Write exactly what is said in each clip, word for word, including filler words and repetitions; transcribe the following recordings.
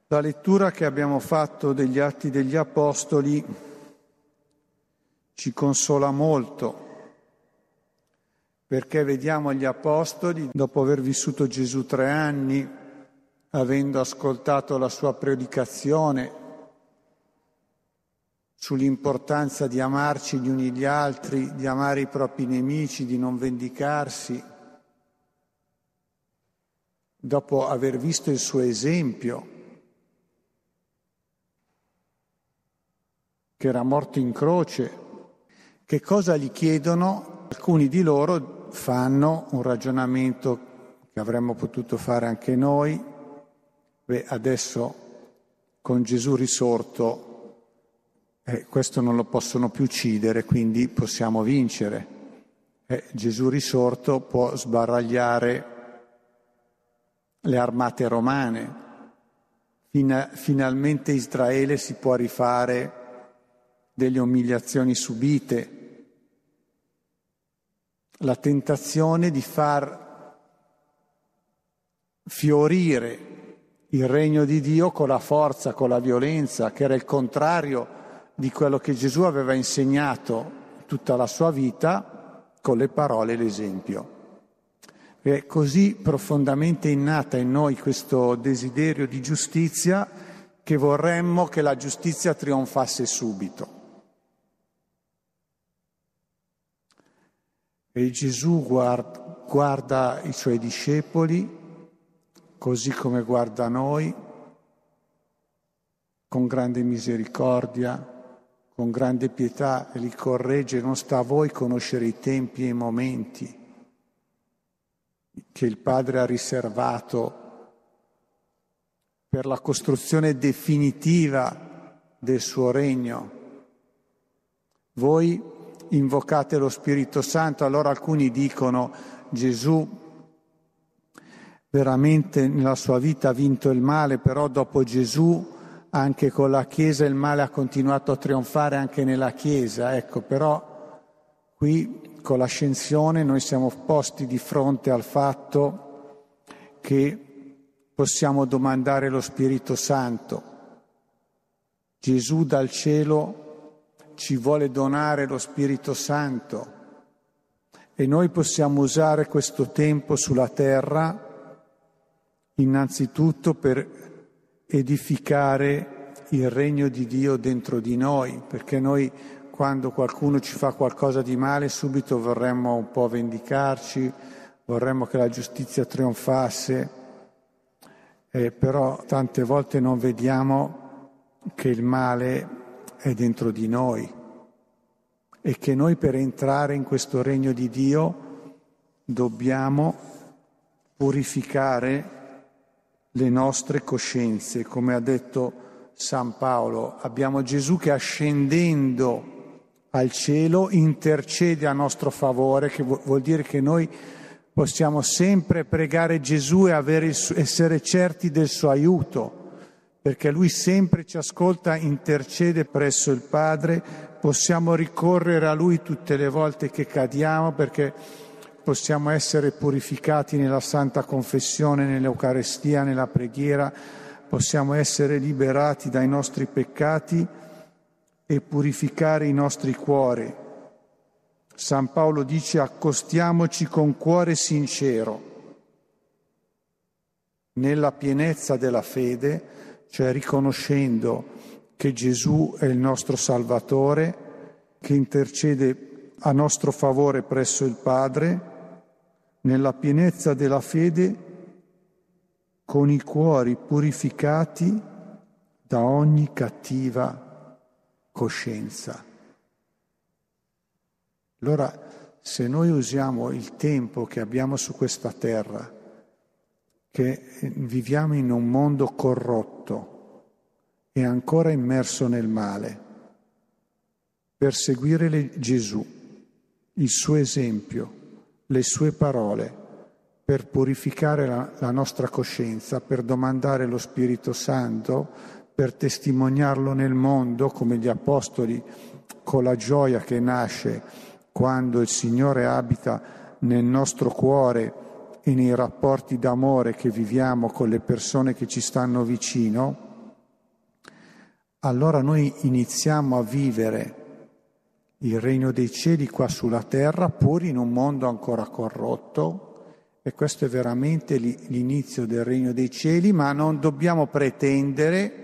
La lettura che abbiamo fatto degli Atti degli Apostoli ci consola molto, perché vediamo gli Apostoli, dopo aver vissuto Gesù tre anni, avendo ascoltato la sua predicazione sull'importanza di amarci gli uni gli altri, di amare i propri nemici, di non vendicarsi, dopo aver visto il suo esempio, che era morto in croce, che cosa gli chiedono? Alcuni di loro fanno un ragionamento che avremmo potuto fare anche noi. Beh, adesso con Gesù risorto eh, questo non lo possono più uccidere, quindi possiamo vincere. Eh, Gesù risorto può sbaragliare le armate romane. Fina, finalmente Israele si può rifare delle umiliazioni subite, la tentazione di far fiorire il regno di Dio con la forza, con la violenza, che era il contrario di quello che Gesù aveva insegnato tutta la sua vita, con le parole e l'esempio. È così profondamente innata in noi questo desiderio di giustizia che vorremmo che la giustizia trionfasse subito. E Gesù guarda, guarda i suoi discepoli, così come guarda noi, con grande misericordia, con grande pietà, e li corregge. Non sta a voi conoscere i tempi e i momenti che il Padre ha riservato per la costruzione definitiva del suo regno. Voi invocate lo Spirito Santo. Allora alcuni dicono: Gesù veramente nella sua vita ha vinto il male, però dopo Gesù anche con la Chiesa il male ha continuato a trionfare anche nella Chiesa. Ecco, però qui con l'ascensione noi siamo posti di fronte al fatto che possiamo domandare lo Spirito Santo. Gesù dal cielo ci vuole donare lo Spirito Santo e noi possiamo usare questo tempo sulla terra innanzitutto per edificare il regno di Dio dentro di noi, perché noi quando qualcuno ci fa qualcosa di male subito vorremmo un po' vendicarci, vorremmo che la giustizia trionfasse, eh, però tante volte non vediamo che il male è dentro di noi e che noi per entrare in questo regno di Dio dobbiamo purificare le nostre coscienze. Come ha detto San Paolo, abbiamo Gesù che ascendendo al cielo intercede a nostro favore, che vuol dire che noi possiamo sempre pregare Gesù e avere il su- essere certi del suo aiuto, perché Lui sempre ci ascolta, intercede presso il Padre. Possiamo ricorrere a Lui tutte le volte che cadiamo, perché possiamo essere purificati nella Santa Confessione, nell'Eucarestia, nella preghiera, possiamo essere liberati dai nostri peccati e purificare i nostri cuori. San Paolo dice: accostiamoci con cuore sincero, nella pienezza della fede, cioè riconoscendo che Gesù è il nostro Salvatore, che intercede a nostro favore presso il Padre, nella pienezza della fede, con i cuori purificati da ogni cattiva coscienza. Allora, se noi usiamo il tempo che abbiamo su questa terra, che viviamo in un mondo corrotto e ancora immerso nel male, per seguire le, Gesù, il suo esempio, le sue parole, per purificare la, la nostra coscienza, per domandare lo Spirito Santo, per testimoniarlo nel mondo come gli Apostoli, con la gioia che nasce quando il Signore abita nel nostro cuore e nei rapporti d'amore che viviamo con le persone che ci stanno vicino, allora noi iniziamo a vivere il regno dei cieli qua sulla terra, pur in un mondo ancora corrotto, e questo è veramente l'inizio del regno dei cieli, ma non dobbiamo pretendere,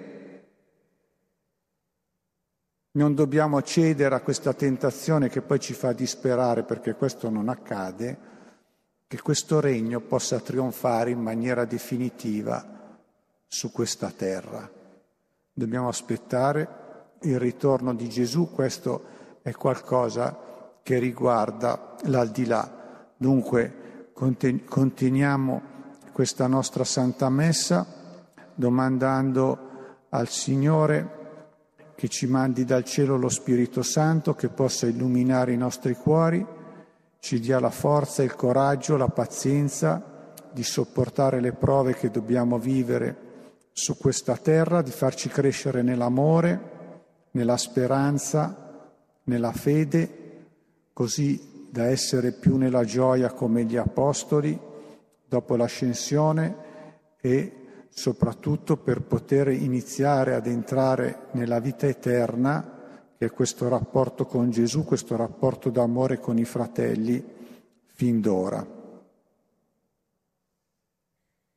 non dobbiamo cedere a questa tentazione che poi ci fa disperare, perché questo non accade, che questo regno possa trionfare in maniera definitiva su questa terra. Dobbiamo aspettare il ritorno di Gesù, questo è qualcosa che riguarda l'aldilà. Dunque conteniamo questa nostra Santa Messa domandando al Signore che ci mandi dal cielo lo Spirito Santo, che possa illuminare i nostri cuori, ci dia la forza, il coraggio, la pazienza di sopportare le prove che dobbiamo vivere su questa terra, di farci crescere nell'amore, nella speranza, nella fede, così da essere più nella gioia come gli Apostoli dopo l'ascensione e soprattutto per poter iniziare ad entrare nella vita eterna, che è questo rapporto con Gesù, questo rapporto d'amore con i fratelli fin d'ora.